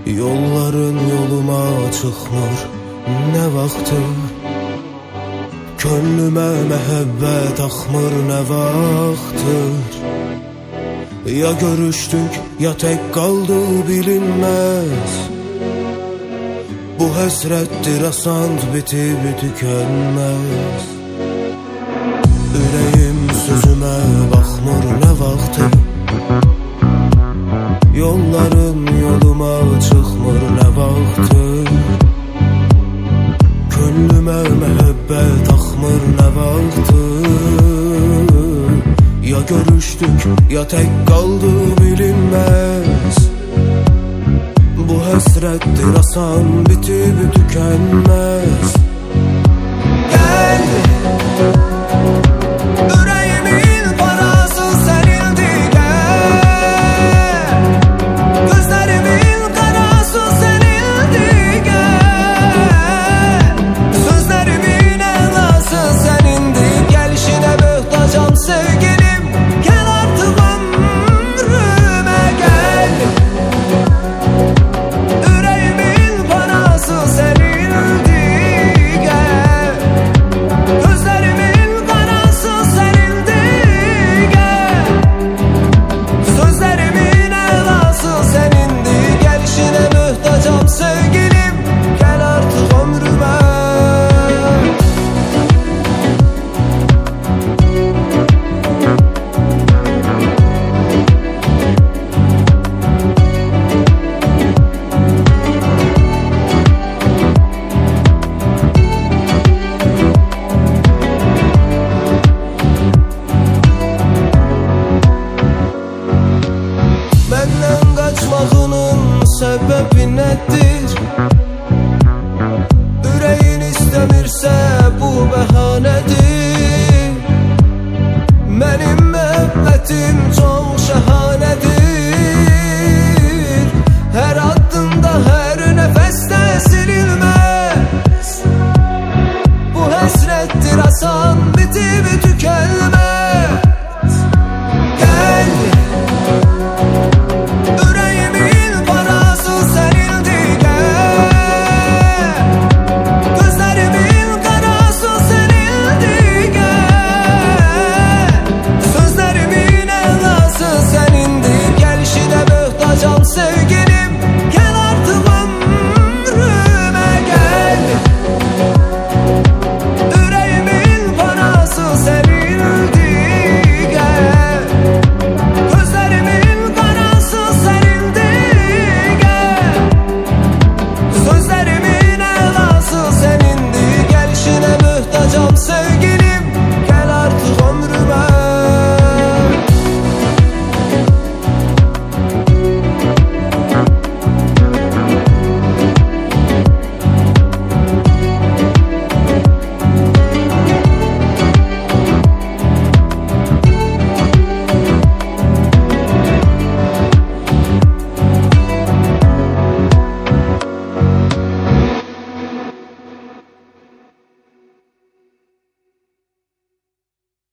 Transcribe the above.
Yolların yoluma çıxmır nə vaxtdır, könlümə məhəbbət axmır nə vaxtdır. Ya görüşdük ya tək qaldı bilinməz, bu həsrətdir asand bitib tükənməz. Ürəyim sözümə baxmır nə vaxtdır, yollarım yoluma çıxmır nə vaxtdır, könlümə məhəbbət axmır nə vaxtdır. Ya görüşdük ya tək qaldı bilinməz, bu həsrətdir asan bitib tükənməz. Gəl, ürəyimin parası sənindir, gəl, gözlərimin qarası sənindir, gəl, sözlərimin əlası sənindir. Gəlişinə möhtacam sevgilim, gəl artıq ömrümə gəl. Ürəyimin parası sənindir, gəl, gözlərimin qarası sənindir, gəl, sözlərimin əlası sənindir. Gəlişinə möhtacam sevgilim, gəl artıq ömrümə. Məndən qaçmağının səbəbi nədir? Ürəyin istəmirsə bu bəhanədir. Mənim məhəbbətim çox şəhanədir. Hər addımda, hər nəfəsdə silinməz, bu həsrətdir asan bitib tükənməz. Gəl, ürəyimin parası sənindir, gəl, gözlərimin qarası sənindir, gəl, sözlərimin əlası sənindir. Gəlişinə möhtacam sevgi